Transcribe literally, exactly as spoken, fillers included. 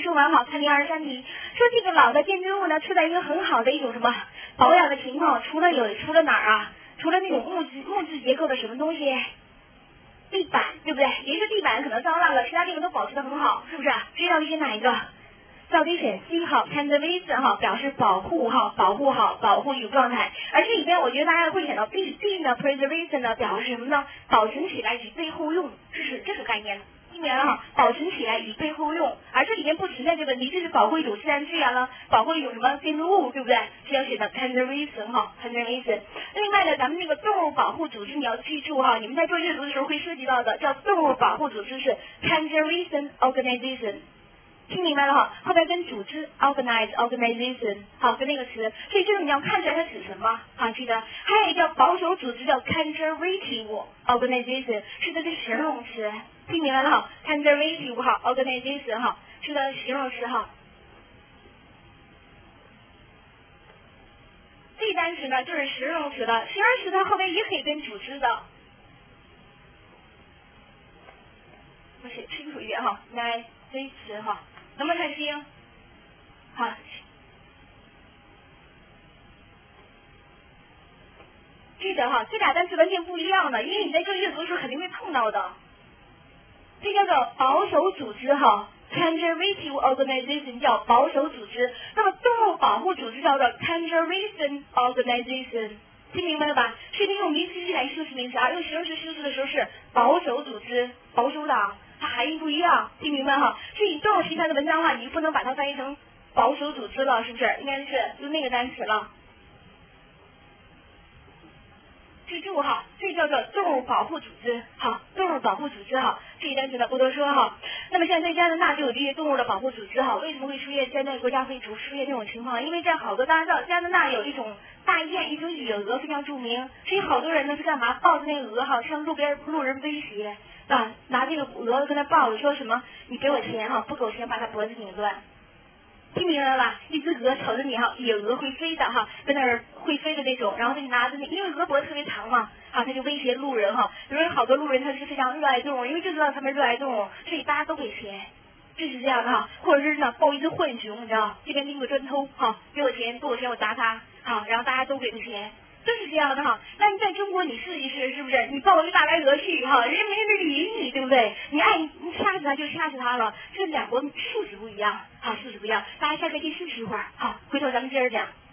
就完好，看第二十三题，说这个老的建筑物呢处在一个很好的一种什么保养的情况，除了有除了哪儿啊？除了那种木质木质结构的什么东西？地板，对不对？也就是地板可能脏烂了，其他地方都保持得很好，是不是？这到底选哪一个？到底选 C 号 conservation 哈，表示保护哈，保护好，保护有状态。而这里边我觉得大家会选到 B B 呢 preservation 呢，表示什么呢？保存起来以备后用，这是这个概念。听明白了哈？保存起来以备后用，而这里边不存在这个问题，这是保护一种自然资源了，保护一种什么建筑物，对不对？是要写的 conservation 哈 conservation。另外呢，咱们这个动物保护组织你要记住哈，你们在做阅读的时候会涉及到的，叫动物保护组织是 conservation organization。听明白了哈，后边跟组织 organize organization 好跟那个词，所以这个你要看出来它指什么好记得。还有一个保守组织叫 conservative organization， 是它的形容词，听明白了哈 conservative 哈 organization 哈是它的形容词哈。这单词呢就是形容词的，形容词它后边也可以跟组织的。我写清楚一点哈，来这一词哈。能不能看清？好，记得哈，这俩单词完全不一样的，因为你在做阅读的时候肯定会碰到的。这叫做保守组织哈 ，conservative organization 叫保守组织。那么动物保护组织叫做 conservation organization， 听明白了吧？是利用名词来修饰名词啊，用形容词修饰的时候是保守组织，保守党。它含义不一样，听明白哈？所以动物题材的文章的话，你不能把它翻译成保守组织了，是不是？应该是用那个单词了。记住哈，这叫做动物保护组织，好，动物保护组织哈，这一单词呢不多说哈。那么现在在加拿大就有这些动物的保护组织哈，为什么会出现现在国家会出现这种情况？因为在好多大家知道加拿大有一种大雁，一种野鹅非常著名，所以好多人呢是干嘛抱着那个鹅哈，向路边路人威胁。啊，拿这个鹅跟他抱着，说什么？你给我钱哈，不给我钱把他脖子拧断。听明白了吧？一只鹅瞅着你哈，野鹅会飞的哈，在那儿会飞的那种，然后他就拿着那，因为鹅脖子特别长嘛，啊，他就威胁路人哈。比如有好多路人他是非常热爱动物，因为就知道他们热爱动物，所以大家都给钱。就是这样的哈，或者是呢抱一只浣熊，你知道，这边拎个砖头哈，给我钱，给我钱我砸他，好，然后大家都给他钱。就是这样的哈，那你在中国你试一试，是不是？你抱一个大白鹅去哈，人家没人理你，对不对？你爱你掐死他就掐死他了，这两国素质不一样，好，素质不一样。大家下课去试试一会儿，好，回头咱们接着讲。